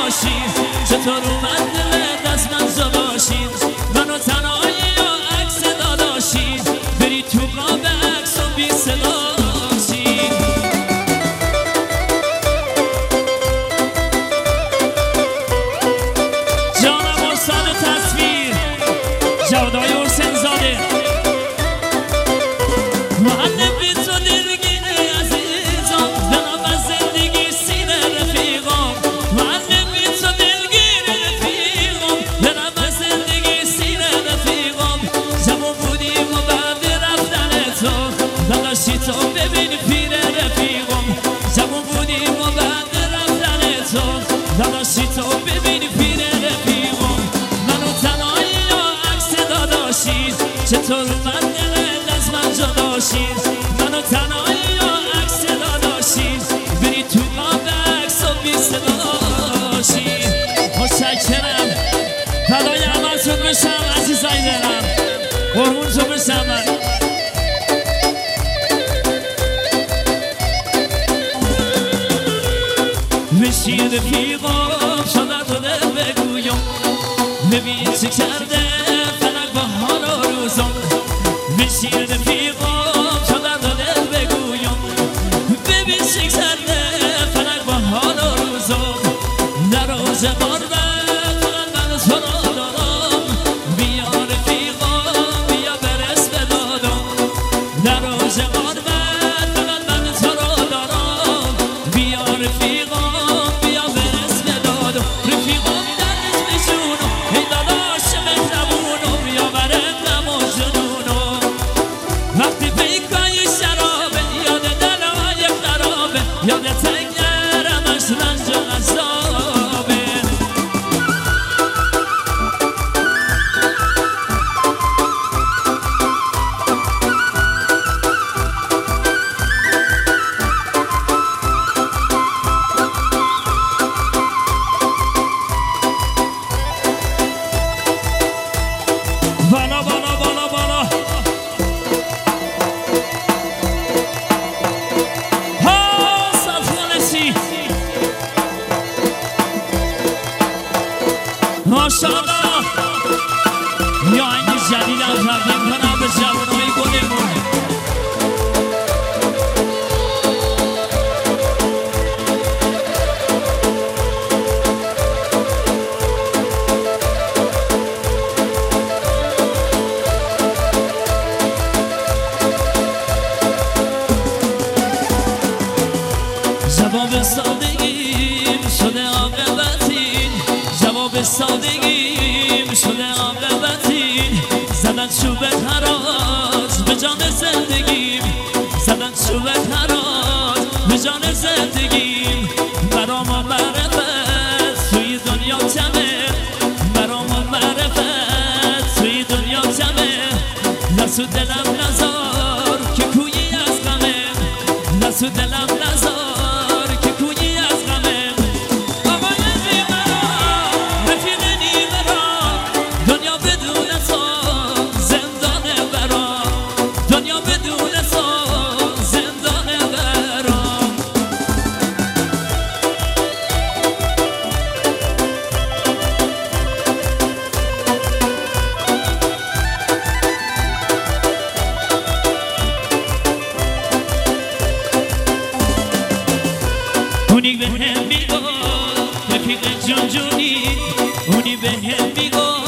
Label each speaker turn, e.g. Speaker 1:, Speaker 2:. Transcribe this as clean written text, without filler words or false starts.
Speaker 1: باشی چطور اومد دلت از من جداشی منو تنهایی یا عکس داداشی بری تو قاب عکس و بی صداشی جانم استاد تصویر جودای حسین زاده معلم بی تو دلگیره عزیزم دلم از زندگی سینه رفیقم معلم بی تو دلگیره رفیقم دلم از زندگی سینه رفیقم جوان بودیم و بعد رفتن تو داداشی تو ببین پیر رفیقم جوان بودیم و بعد رفتن تو داداشی تو ببین پیر رفیقم منو تنهایی یا عکس داداشی چطور اومد دلت از من جداشی منو تنهایی یا عکس داداشی بری تو قاب عکس و بی صداشی متشکرم فدای همتون بشم عزیزای دلم قربونتون بشم من بشین رفیقم شده تو دل بگویم ببین چه کرده فلک با حال و روزم بشین رفیقم شده تو دل بگویم ببین چه کرده فلک با حال و روزم در روز قربت فقط من تو را دارم بیا رفیقم بیا برس به دادم در روز قربت فقط من تو را دارم بیا رفیقم بیا برس به دادم رفیقم درد نشونم ای داداش مهربونم بیا برم و جنونم وقتی پیکای شرابه یاد دلهای خرابه یاد تنگرمش رنج و عذابه بالا بالا بالا بالا ها صفیانشی ماشاءالله یا این جدید هم تقدیم کنم به جوانای گلمون جواب سادگیم شده عاقبتین جواب سادگیم شده عاقبتین زدن چوب هراز به جان زندگیم زدن چوب هراز به جان زندگیم برام معرفت توی دنیا کمه برام معرفت توی دنیا کمه نسو دلم نزار که کویی از غمه نسو دلم نزار اونی به هم میگو رفیق جون جونی اونی به هم میگو